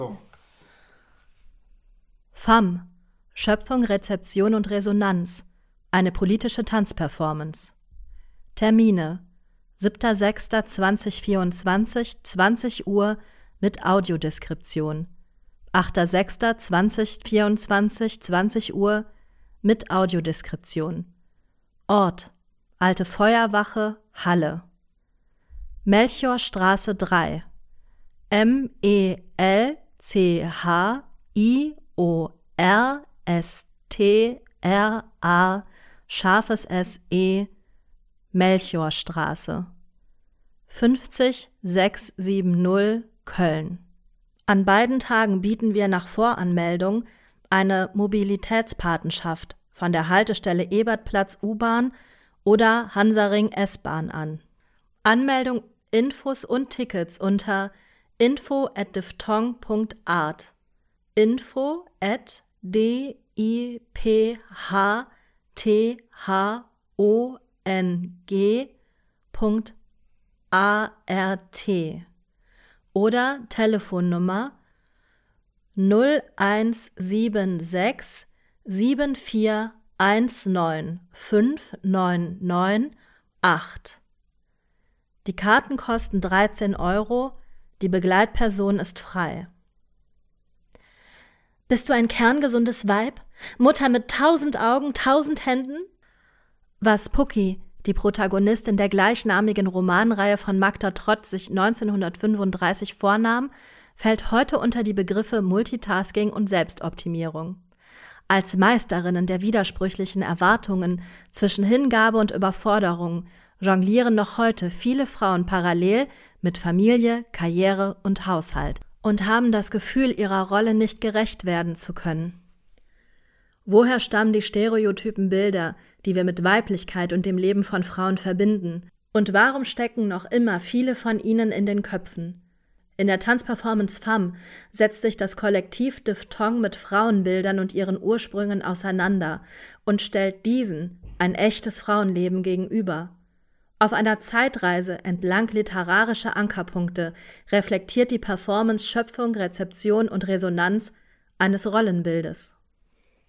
FAM – Schöpfung, Rezeption und Resonanz – eine politische Tanzperformance. Termine: 7.6.2024, 20 Uhr mit Audiodeskription. 8.6.2024, 20 Uhr mit Audiodeskription. Ort: Alte Feuerwache, Halle. Melchiorstraße 3. MELCHIORSTRA Melchiorstraße 50670 Köln. An beiden Tagen bieten wir nach Voranmeldung eine Mobilitätspatenschaft von der Haltestelle Ebertplatz U-Bahn oder Hansaring S-Bahn an. Anmeldung, Infos und Tickets unter info@diphthong.art. info@diphthong.art oder Telefonnummer 0176 7419 5998. Die Karten kosten 13 €, die Begleitperson ist frei. Bist du ein kerngesundes Weib? Mutter mit 1000 Augen, 1000 Händen? Was Pucki, die Protagonistin der gleichnamigen Romanreihe von Magda Trott, sich 1935 vornahm, fällt heute unter die Begriffe Multitasking und Selbstoptimierung. Als Meisterinnen der widersprüchlichen Erwartungen zwischen Hingabe und Überforderung jonglieren noch heute viele Frauen parallel mit Familie, Karriere und Haushalt und haben das Gefühl, ihrer Rolle nicht gerecht werden zu können. Woher stammen die stereotypen Bilder, die wir mit Weiblichkeit und dem Leben von Frauen verbinden? Und warum stecken noch immer viele von ihnen in den Köpfen? In der Tanzperformance FAM setzt sich das Kollektiv Diphthong mit Frauenbildern und ihren Ursprüngen auseinander und stellt diesen ein echtes Frauenleben gegenüber. Auf einer Zeitreise entlang literarischer Ankerpunkte reflektiert die Performance Schöpfung, Rezeption und Resonanz eines Rollenbildes.